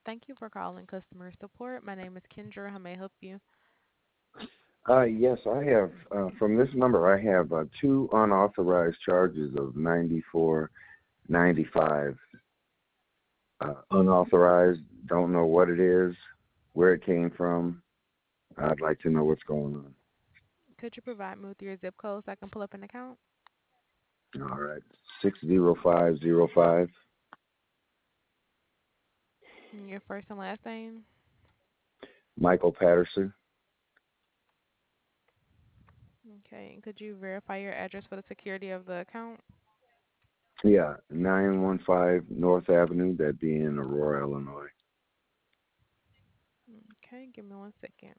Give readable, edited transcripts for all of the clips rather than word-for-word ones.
Thank you for calling customer support. My name is Kendra. How may I help you? Yes, I have. From this number, I have two unauthorized charges of 94.95. Unauthorized. Don't know what it is, where it came from. I'd like to know what's going on. Could you provide me with your zip code so I can pull up an account? All right, 60505. And your first and last name? Michael Patterson. Okay. And could you verify your address for the security of the account? Yeah, 915 North Avenue. That be in Aurora, Illinois. Okay, give me 1 second.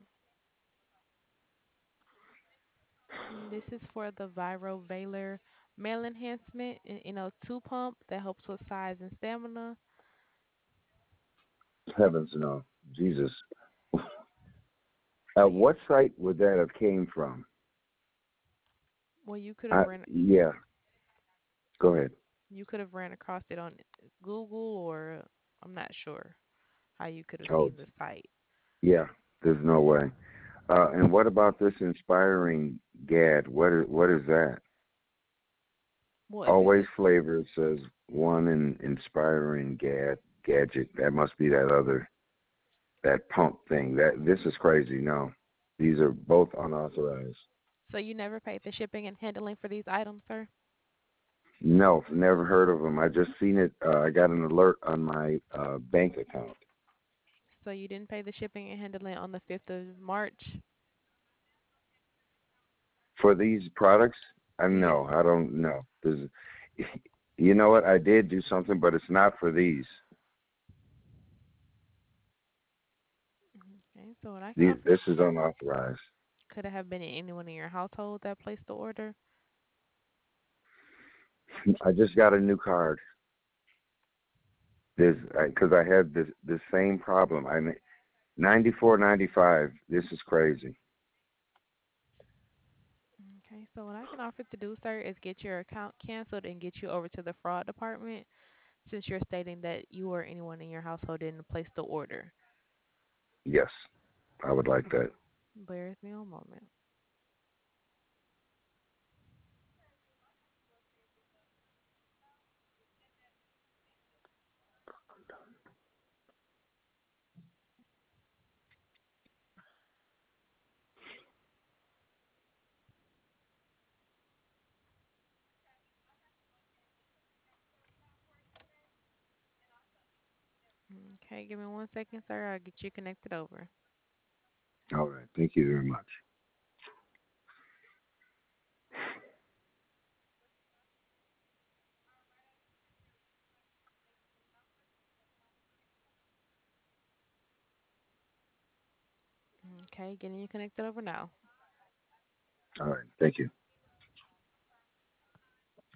This is for the Viro Valor male enhancement and NO2 pump that helps with size and stamina. Heavens no, Jesus. So you, What site would that have came from? well, Yeah, go ahead. you could have ran across it on Google, or I'm not sure how you could have Oh, seen the site. yeah, there's no way. And what about this inspiring GAD? What is that? Well, if it's Always flavor. It says one in inspiring gadget. That must be that pump thing. That this is crazy. No, these are both unauthorized. so you never paid the shipping and handling for these items, sir? No, never heard of them. I just seen it. I got an alert on my bank account So you didn't pay the shipping and handling on the 5th of March? for these products. I Yes. know. I don't know. You know what? I did do something, but it's not for these. Okay, so what I can These offer, this is unauthorized. could it have been anyone in your household that placed the order? I just got a new card. There's because I had the same problem. I mean, 94.95. This is crazy. Okay, so what I can offer to do, sir, is get your account canceled and get you over to the fraud department since you're stating that you or anyone in your household didn't place the order. Yes, I would like that. Bear with me one moment. Okay, give me 1 second, sir. I'll get you connected over. All right. Thank you very much. Okay, getting you connected over now. All right. Thank you.